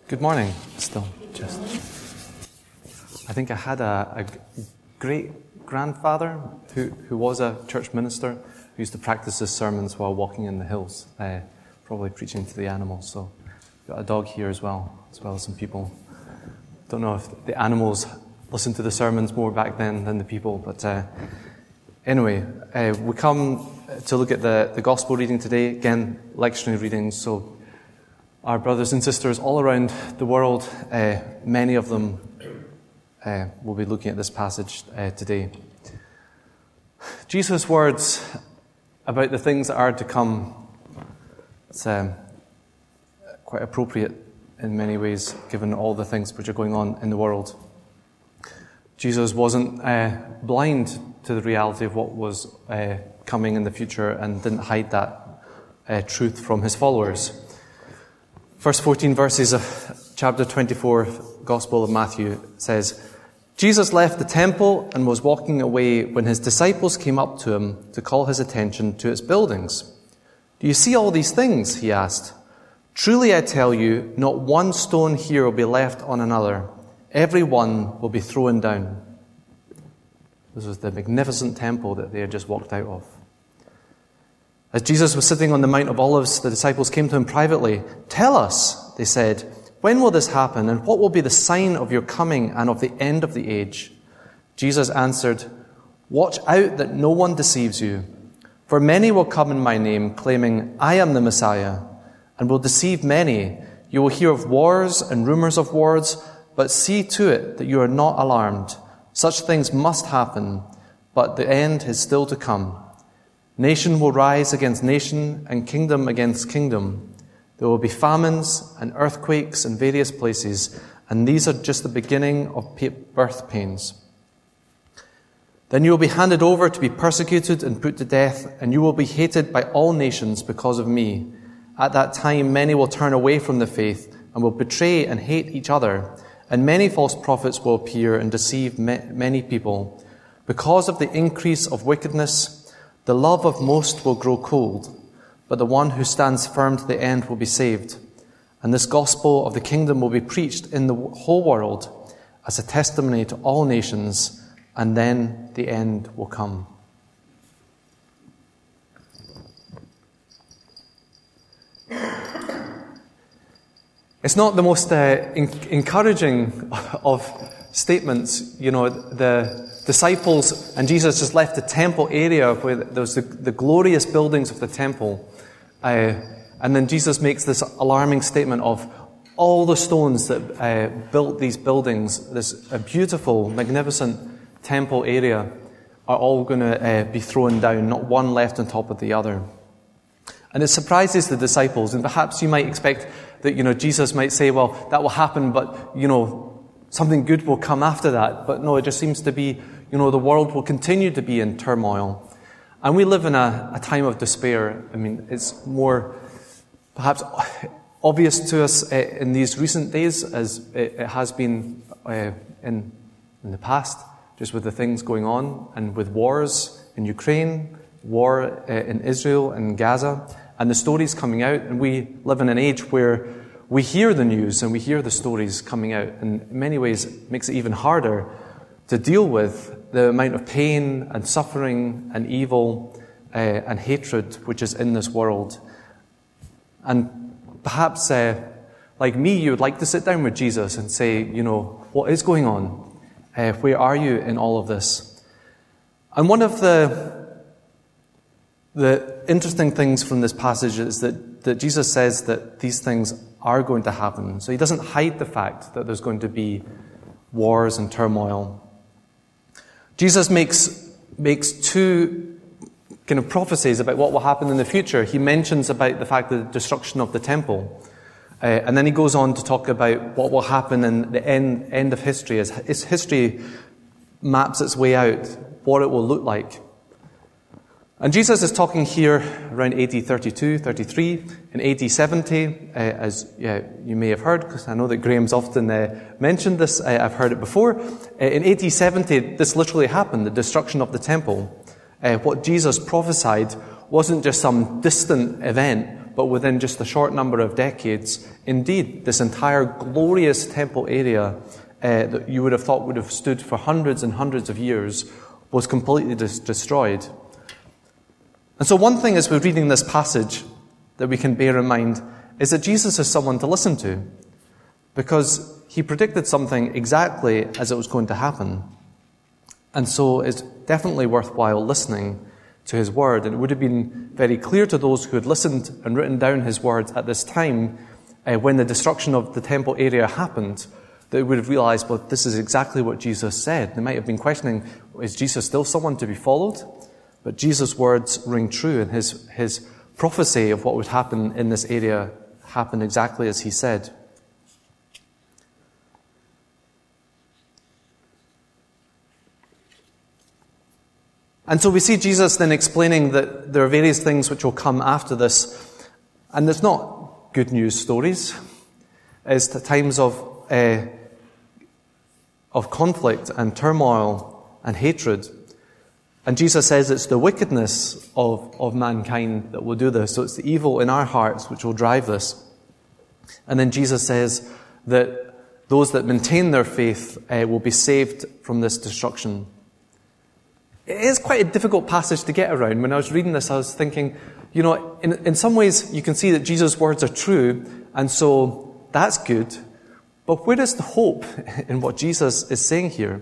Good morning, still. I think I had a great-grandfather who was a church minister who used to practice his sermons while walking in the hills, probably preaching to the animals. So we've got a dog here as well as some people. Don't know if the animals listened to the sermons more back then than the people, but anyway, we come to look at the gospel reading today. Again, lectionary readings, so our brothers and sisters all around the world, many of them will be looking at this passage today. Jesus' words about the things that are to come, it's quite appropriate in many ways, given all the things which are going on in the world. Jesus wasn't blind to the reality of what was coming in the future and didn't hide that truth from his followers. First 14 verses of chapter 24, Gospel of Matthew, says, Jesus left the temple and was walking away when his disciples came up to him to call his attention to its buildings. Do you see all these things? He asked. Truly I tell you, not one stone here will be left on another. Every one will be thrown down. This was the magnificent temple that they had just walked out of. As Jesus was sitting on the Mount of Olives, the disciples came to him privately. Tell us, they said, when will this happen, and what will be the sign of your coming and of the end of the age? Jesus answered, watch out that no one deceives you, for many will come in my name, claiming, I am the Messiah, and will deceive many. You will hear of wars and rumors of wars, but see to it that you are not alarmed. Such things must happen, but the end is still to come. Nation will rise against nation and kingdom against kingdom. There will be famines and earthquakes in various places, and these are just the beginning of birth pains. Then you will be handed over to be persecuted and put to death, and you will be hated by all nations because of me. At that time many will turn away from the faith and will betray and hate each other, and many false prophets will appear and deceive many people. Because of the increase of wickedness, the love of most will grow cold, but the one who stands firm to the end will be saved. And this gospel of the kingdom will be preached in the whole world as a testimony to all nations, and then the end will come. It's not the most encouraging of statements. You know, the disciples and Jesus just left the temple area where there was the glorious buildings of the temple. And then Jesus makes this alarming statement of all the stones that built these buildings, this beautiful, magnificent temple area, are all going to be thrown down, not one left on top of the other. And it surprises the disciples, and perhaps you might expect that, Jesus might say, well, that will happen, but, something good will come after that. But no, it just seems to be, the world will continue to be in turmoil. And we live in a time of despair. I mean, it's more perhaps obvious to us in these recent days as it has been in the past, just with the things going on and with wars in Ukraine, war in Israel and Gaza, and the stories coming out. And we live in an age where we hear the news and we hear the stories coming out, and in many ways it makes it even harder to deal with the amount of pain and suffering and evil and hatred which is in this world. And perhaps, like me, you would like to sit down with Jesus and say, what is going on? Where are you in all of this? And one of the interesting things from this passage is that Jesus says that these things are going to happen. So he doesn't hide the fact that there's going to be wars and turmoil. Jesus makes two kind of prophecies about what will happen in the future. He mentions about the fact that the destruction of the temple. And then he goes on to talk about what will happen in the end of history, as history maps its way out, what it will look like. And Jesus is talking here around AD 32, 33, in AD 70, as you may have heard, because I know that Graham's often mentioned this. I've heard it before. In AD 70, this literally happened, the destruction of the temple. What Jesus prophesied wasn't just some distant event, but within just a short number of decades, indeed, this entire glorious temple area that you would have thought would have stood for hundreds and hundreds of years was completely destroyed. And so one thing as we're reading this passage that we can bear in mind is that Jesus is someone to listen to, because he predicted something exactly as it was going to happen. And so it's definitely worthwhile listening to his word. And it would have been very clear to those who had listened and written down his words at this time, when the destruction of the temple area happened, they would have realized, well, this is exactly what Jesus said. They might have been questioning, is Jesus still someone to be followed? But Jesus' words ring true, and his prophecy of what would happen in this area happened exactly as he said. And so we see Jesus then explaining that there are various things which will come after this. And there's not good news stories. It's times of conflict and turmoil and hatred. And Jesus says it's the wickedness of mankind that will do this. So it's the evil in our hearts which will drive this. And then Jesus says that those that maintain their faith will be saved from this destruction. It is quite a difficult passage to get around. When I was reading this, I was thinking, in some ways you can see that Jesus' words are true, and so that's good. But where is the hope in what Jesus is saying here?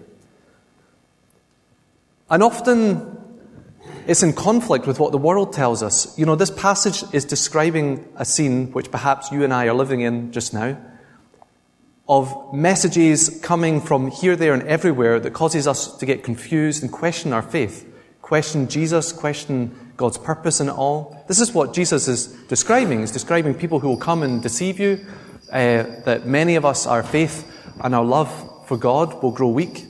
And often it's in conflict with what the world tells us. This passage is describing a scene which perhaps you and I are living in just now, of messages coming from here, there, and everywhere that causes us to get confused and question our faith, question Jesus, question God's purpose in it all. This is what Jesus is describing. He's describing people who will come and deceive you, that many of us, our faith and our love for God will grow weak.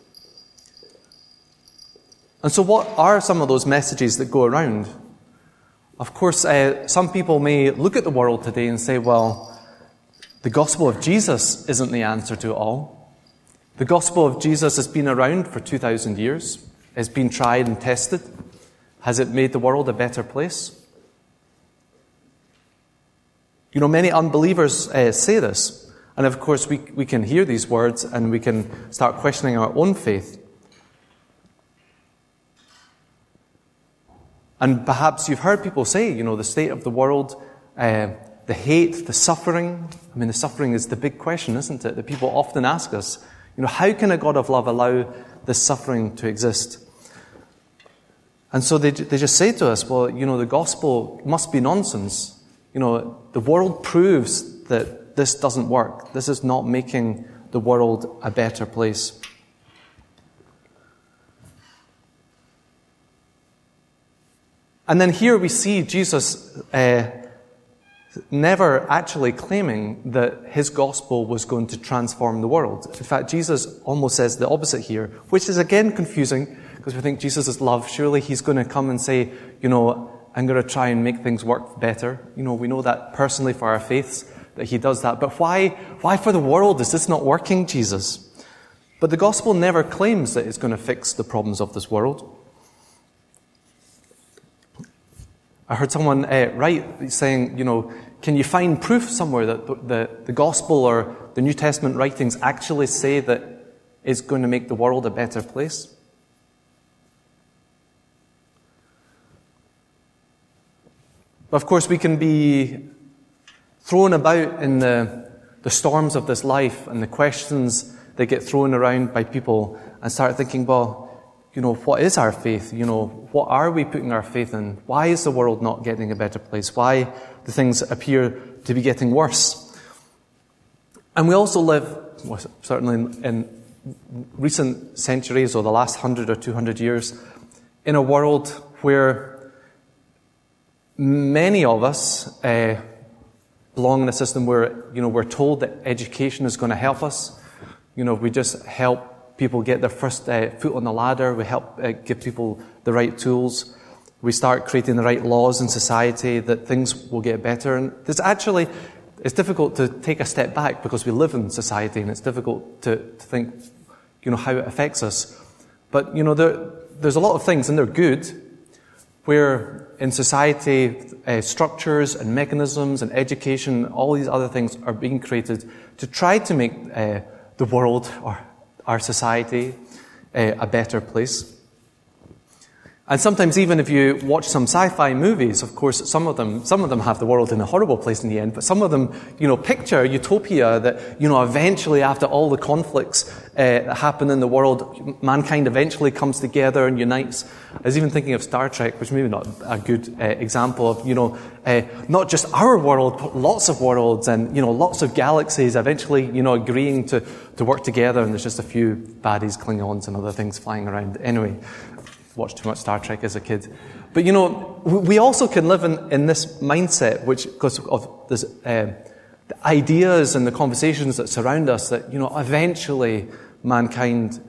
And so what are some of those messages that go around? Of course, some people may look at the world today and say, well, the gospel of Jesus isn't the answer to it all. The gospel of Jesus has been around for 2,000 years. It's been tried and tested. Has it made the world a better place? Many unbelievers say this. And of course, we can hear these words and we can start questioning our own faith. And perhaps you've heard people say, the state of the world, the hate, the suffering. The suffering is the big question, isn't it? That people often ask us, how can a God of love allow this suffering to exist? And so they just say to us, well, the gospel must be nonsense. The world proves that this doesn't work. This is not making the world a better place. And then here we see Jesus never actually claiming that his gospel was going to transform the world. In fact, Jesus almost says the opposite here, which is again confusing, because we think Jesus is love. Surely he's going to come and say, I'm going to try and make things work better. We know that personally for our faiths, that he does that. But why for the world is this not working, Jesus? But the gospel never claims that it's going to fix the problems of this world. I heard someone write saying, can you find proof somewhere that the gospel or the New Testament writings actually say that it's going to make the world a better place? But of course, we can be thrown about in the storms of this life and the questions that get thrown around by people and start thinking, well, what is our faith? What are we putting our faith in? Why is the world not getting a better place? Why do things appear to be getting worse? And we also live, certainly in recent centuries or the last 100 or 200 years, in a world where many of us belong in a system where, we're told that education is going to help us. We just help people get their first foot on the ladder. We help give people the right tools. We start creating the right laws in society that things will get better. And it's difficult to take a step back because we live in society, and it's difficult to think, how it affects us. But, there's a lot of things, and they're good, where in society, structures and mechanisms and education, all these other things are being created to try to make the world or our society a better place. And sometimes even if you watch some sci-fi movies, of course, some of them have the world in a horrible place in the end, but some of them, picture utopia that, eventually after all the conflicts that happen in the world, mankind eventually comes together and unites. I was even thinking of Star Trek, which maybe not a good example of, not just our world, but lots of worlds and, lots of galaxies eventually, agreeing to work together, and there's just a few baddies, Klingons and other things flying around. Anyway, watched too much Star Trek as a kid. But, we also can live in this mindset, which, because of this, the ideas and the conversations that surround us, that, eventually humankind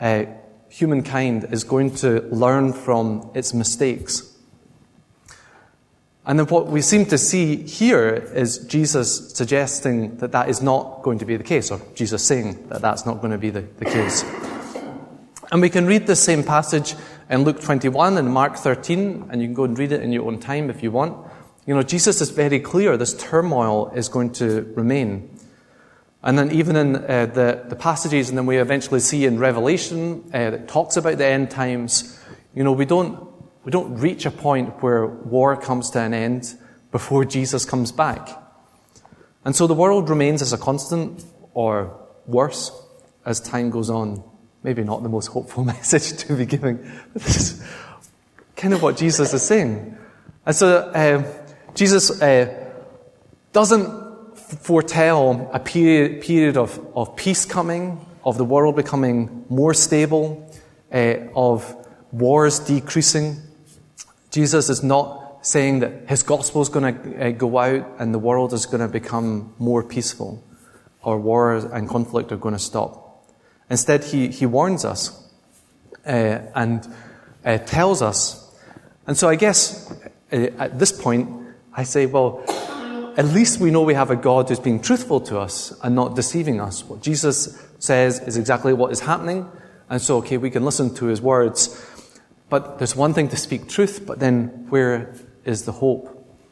is going to learn from its mistakes. And then what we seem to see here is Jesus suggesting that that is not going to be the case, or Jesus saying that that's not going to be the case. And we can read the same passage in Luke 21 and Mark 13, and you can go and read it in your own time if you want. Jesus is very clear this turmoil is going to remain. And then even in the passages, and then we eventually see in Revelation that talks about the end times, we don't reach a point where war comes to an end before Jesus comes back. And so the world remains as a constant, or worse, as time goes on. Maybe not the most hopeful message to be giving, but this is kind of what Jesus is saying. And so Jesus doesn't foretell a period of peace coming, of the world becoming more stable, of wars decreasing. Jesus is not saying that his gospel is going to go out and the world is going to become more peaceful, or wars and conflict are going to stop. Instead, he warns us and tells us. And so I guess at this point, I say, well, at least we know we have a God who's being truthful to us and not deceiving us. What Jesus says is exactly what is happening. And so, okay, we can listen to his words. But there's one thing to speak truth, but then where is the hope?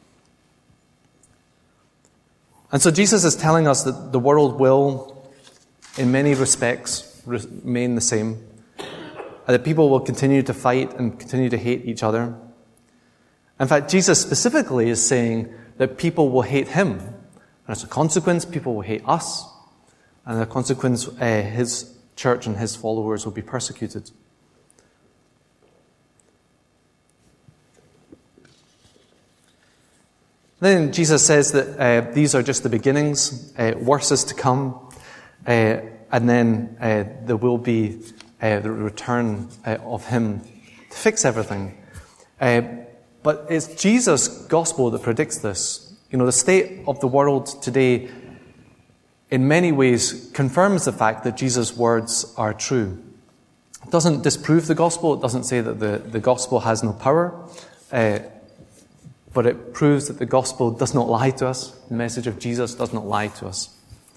And so Jesus is telling us that the world will, in many respects, remain the same. That people will continue to fight and continue to hate each other. In fact, Jesus specifically is saying that people will hate him. And as a consequence, people will hate us. And as a consequence, his church and his followers will be persecuted. Then Jesus says that these are just the beginnings. Worse is to come. And then there will be the return of him to fix everything. But it's Jesus' gospel that predicts this. The state of the world today, in many ways, confirms the fact that Jesus' words are true. It doesn't disprove the gospel. It doesn't say that the gospel has no power. But it proves that the gospel does not lie to us. The message of Jesus does not lie to us.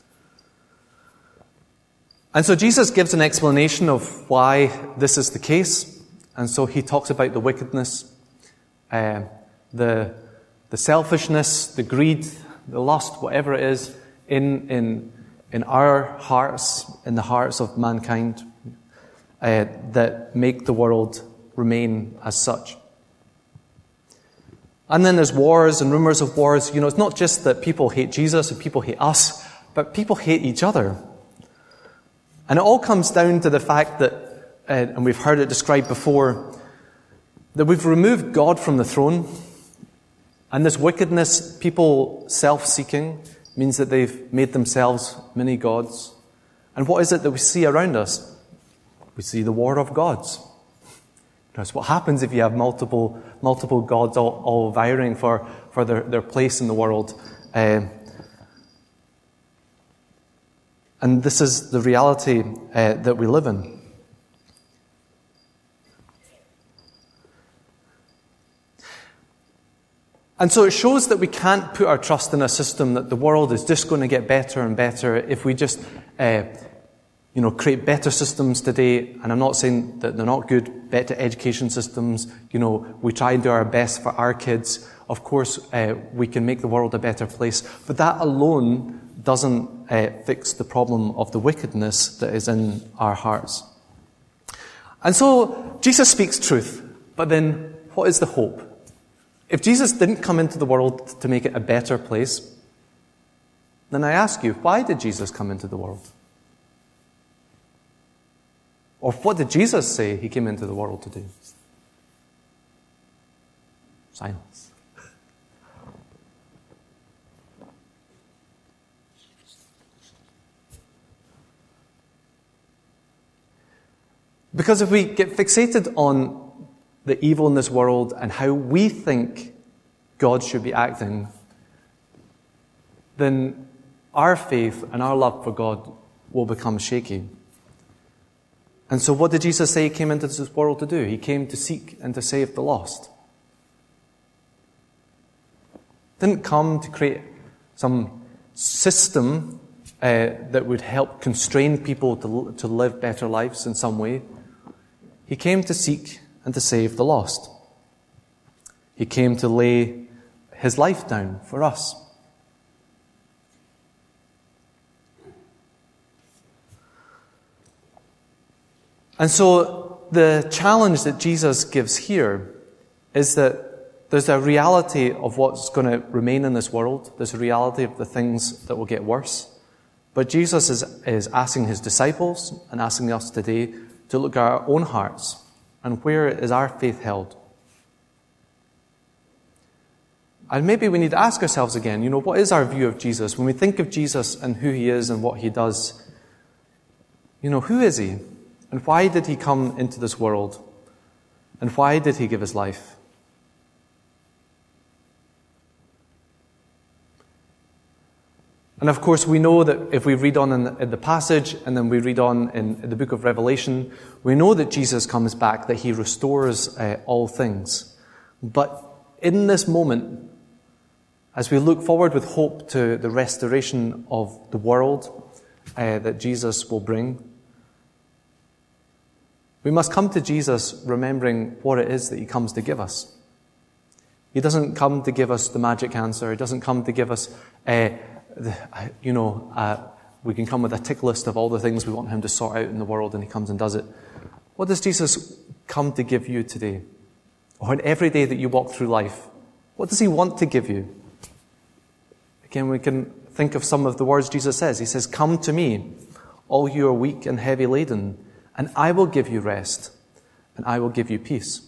And so Jesus gives an explanation of why this is the case. And so he talks about the wickedness, the selfishness, the greed, the lust, whatever it is, in our hearts, in the hearts of mankind, that make the world remain as such. And then there's wars and rumors of wars. It's not just that people hate Jesus and people hate us, but people hate each other. And it all comes down to the fact that, and we've heard it described before, that we've removed God from the throne. And this wickedness, people self-seeking, means that they've made themselves many gods. And what is it that we see around us? We see the war of gods. That's what happens if you have multiple gods all vying for their place in the world. And this is the reality that we live in. And so it shows that we can't put our trust in a system that the world is just going to get better and better if we just create better systems today, and I'm not saying that they're not good, better education systems. We try and do our best for our kids. Of course, we can make the world a better place, but that alone doesn't fix the problem of the wickedness that is in our hearts. And so, Jesus speaks truth, but then what is the hope? If Jesus didn't come into the world to make it a better place, then I ask you, why did Jesus come into the world? Or what did Jesus say he came into the world to do? Silence. Because if we get fixated on the evil in this world and how we think God should be acting, then our faith and our love for God will become shaky. And so what did Jesus say he came into this world to do? He came to seek and to save the lost. Didn't come to create some system that would help constrain people to live better lives in some way. He came to seek and to save the lost. He came to lay his life down for us. And so the challenge that Jesus gives here is that there's a reality of what's going to remain in this world. There's a reality of the things that will get worse. But Jesus is asking his disciples and asking us today to look at our own hearts and where is our faith held. And maybe we need to ask ourselves again, what is our view of Jesus? When we think of Jesus and who he is and what he does, who is he? And why did he come into this world? And why did he give his life? And of course, we know that if we read on in the passage, and then we read on in the book of Revelation, we know that Jesus comes back, that he restores all things. But in this moment, as we look forward with hope to the restoration of the world that Jesus will bring, we must come to Jesus remembering what it is that he comes to give us. He doesn't come to give us the magic answer. He doesn't come to give us we can come with a tick list of all the things we want him to sort out in the world, and he comes and does it. What does Jesus come to give you today? Or in every day that you walk through life, what does he want to give you? Again, we can think of some of the words Jesus says. He says, "Come to me, all you are weak and heavy laden, and I will give you rest, and I will give you peace."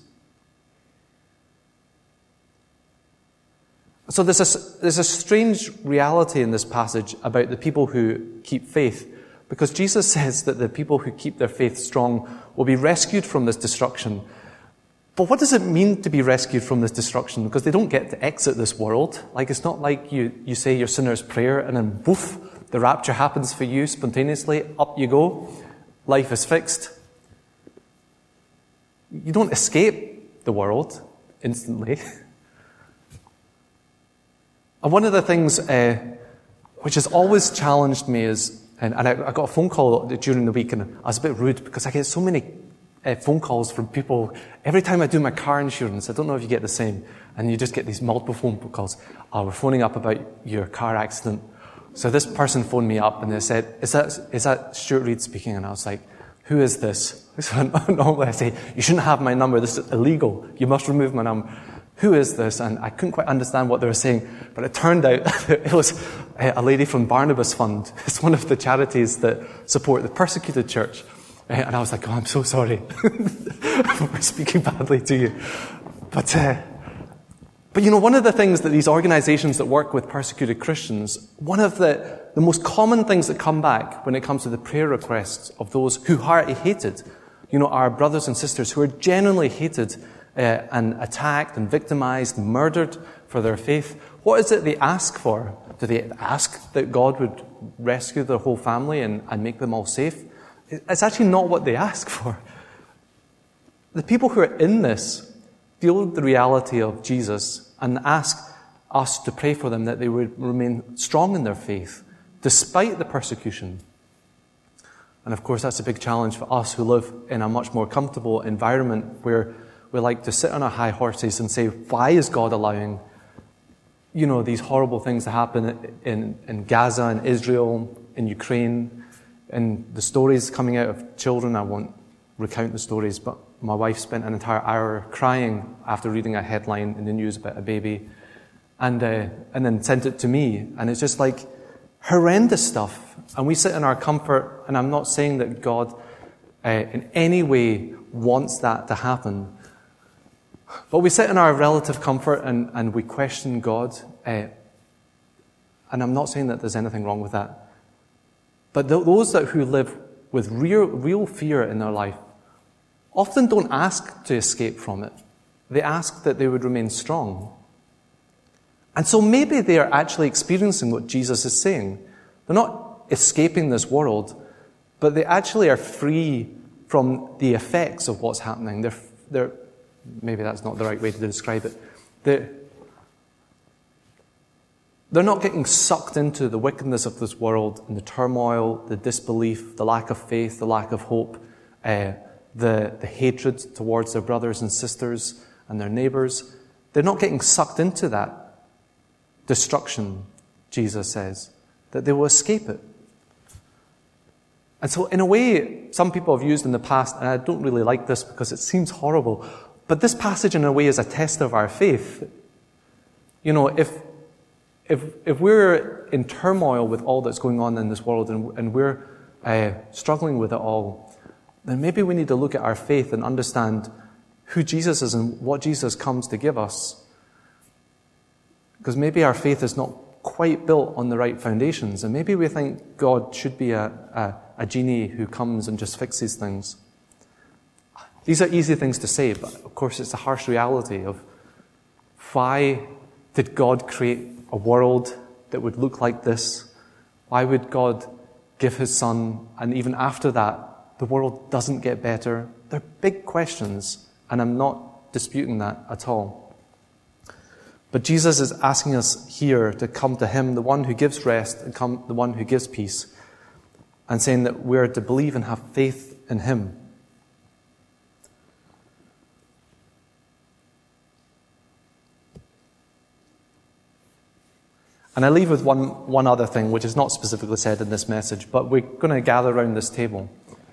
So there's a strange reality in this passage about the people who keep faith, because Jesus says that the people who keep their faith strong will be rescued from this destruction. But what does it mean to be rescued from this destruction? Because they don't get to exit this world. It's not like you say your sinner's prayer and then woof, the rapture happens for you spontaneously, up you go, life is fixed. You don't escape the world instantly. And one of the things which has always challenged me is, and I got a phone call during the week, and I was a bit rude because I get so many phone calls from people. Every time I do my car insurance, I don't know if you get the same, and you just get these multiple phone calls. "Oh, we're phoning up about your car accident." So this person phoned me up and they said, is that Stuart Reid speaking? And I was like, "Who is this?" So normally I say, "You shouldn't have my number. This is illegal. You must remove my number." Who is this? And I couldn't quite understand what they were saying, but it turned out it was a lady from Barnabas Fund. It's one of the charities that support the persecuted church. And I was like, "Oh, I'm so sorry for speaking badly to you." But one of the things that these organizations that work with persecuted Christians, one of the most common things that come back when it comes to the prayer requests of those who are hated, our brothers and sisters who are genuinely hated and attacked and victimized and murdered for their faith, what is it they ask for? Do they ask that God would rescue their whole family and make them all safe? It's actually not what they ask for. The people who are in this deal with the reality of Jesus and ask us to pray for them that they would remain strong in their faith despite the persecution. And of course, that's a big challenge for us who live in a much more comfortable environment where we like to sit on our high horses and say, why is God allowing, these horrible things to happen in Gaza, in Israel, in Ukraine, and the stories coming out of children? I won't recount the stories, but my wife spent an entire hour crying after reading a headline in the news about a baby, and then sent it to me. And it's just like horrendous stuff. And we sit in our comfort, and I'm not saying that God in any way wants that to happen, but we sit in our relative comfort and we question God. And I'm not saying that there's anything wrong with that. But those who live with real fear in their life often don't ask to escape from it. They ask that they would remain strong. And so maybe they are actually experiencing what Jesus is saying. They're not escaping this world, but they actually are free from the effects of what's happening. They're maybe that's not the right way to describe it. They're not getting sucked into the wickedness of this world and the turmoil, the disbelief, the lack of faith, the lack of hope, the hatred towards their brothers and sisters and their neighbors. They're not getting sucked into that destruction, Jesus says, that they will escape it. And so in a way, some people have used in the past, and I don't really like this because it seems horrible, but this passage in a way is a test of our faith. If we're in turmoil with all that's going on in this world and we're struggling with it all, then maybe we need to look at our faith and understand who Jesus is and what Jesus comes to give us. Because maybe our faith is not quite built on the right foundations, and maybe we think God should be a genie who comes and just fixes things. These are easy things to say, but of course it's a harsh reality of why did God create a world that would look like this? Why would God give his Son? And even after that, the world doesn't get better. They're big questions, and I'm not disputing that at all. But Jesus is asking us here to come to him, the one who gives rest, and the one who gives peace, and saying that we're to believe and have faith in him. And I leave with one other thing, which is not specifically said in this message, but we're going to gather around this table.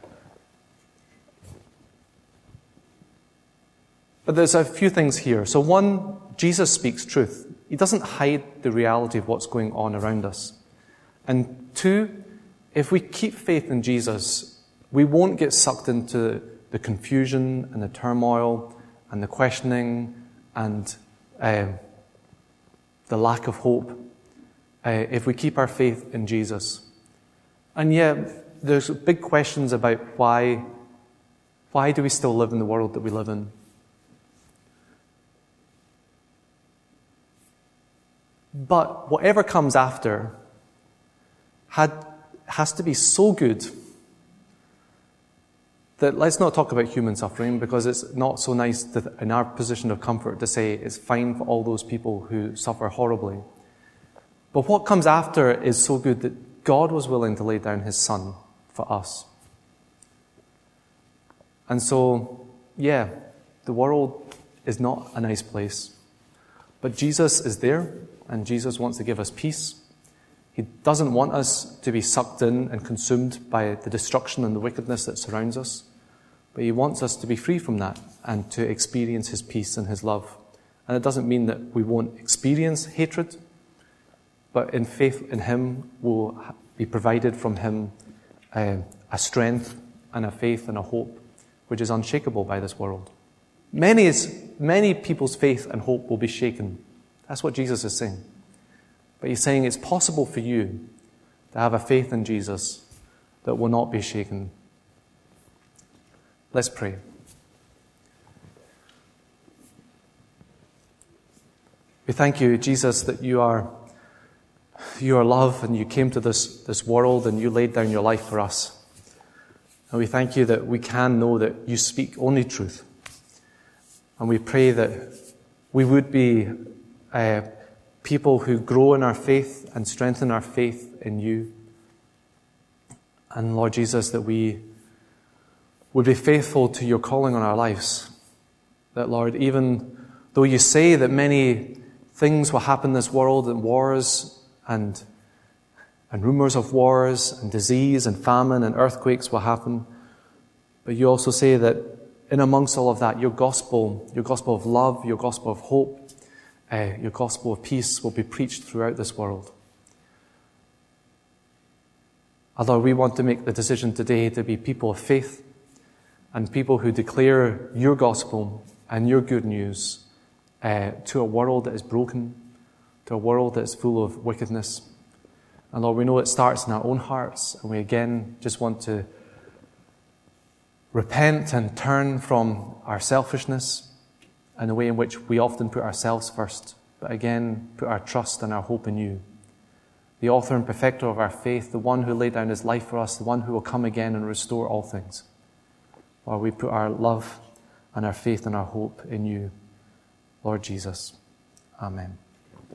But there's a few things here. So one, Jesus speaks truth. He doesn't hide the reality of what's going on around us. And two, if we keep faith in Jesus, we won't get sucked into the confusion and the turmoil and the questioning and the lack of hope if we keep our faith in Jesus. And yet, there's big questions about why do we still live in the world that we live in? But whatever comes after has to be so good that let's not talk about human suffering, because it's not so nice in our position of comfort to say it's fine for all those people who suffer horribly. But what comes after is so good that God was willing to lay down his Son for us. And so, the world is not a nice place. But Jesus is there, and Jesus wants to give us peace. He doesn't want us to be sucked in and consumed by the destruction and the wickedness that surrounds us. But he wants us to be free from that and to experience his peace and his love. And it doesn't mean that we won't experience hatred, but in faith in him will be provided from him a strength and a faith and a hope which is unshakable by this world. Many people's faith and hope will be shaken. That's what Jesus is saying. But he's saying it's possible for you to have a faith in Jesus that will not be shaken. Let's pray. We thank you, Jesus, that you are love, and you came to this world and you laid down your life for us. And we thank you that we can know that you speak only truth. And we pray that we would be people who grow in our faith and strengthen our faith in you. And Lord Jesus, that we would be faithful to your calling on our lives. That, Lord, even though you say that many things will happen in this world, and wars and rumors of wars and disease and famine and earthquakes will happen, but you also say that in amongst all of that, your gospel of love, your gospel of hope, your gospel of peace will be preached throughout this world. Lord, we want to make the decision today to be people of faith and people who declare your gospel and your good news to a world that is broken, to a world that is full of wickedness. And Lord, we know it starts in our own hearts, and we again just want to repent and turn from our selfishness and the way in which we often put ourselves first, but again put our trust and our hope in you, the author and perfecter of our faith, the one who laid down his life for us, the one who will come again and restore all things. Lord, we put our love and our faith and our hope in you, Lord Jesus. Amen.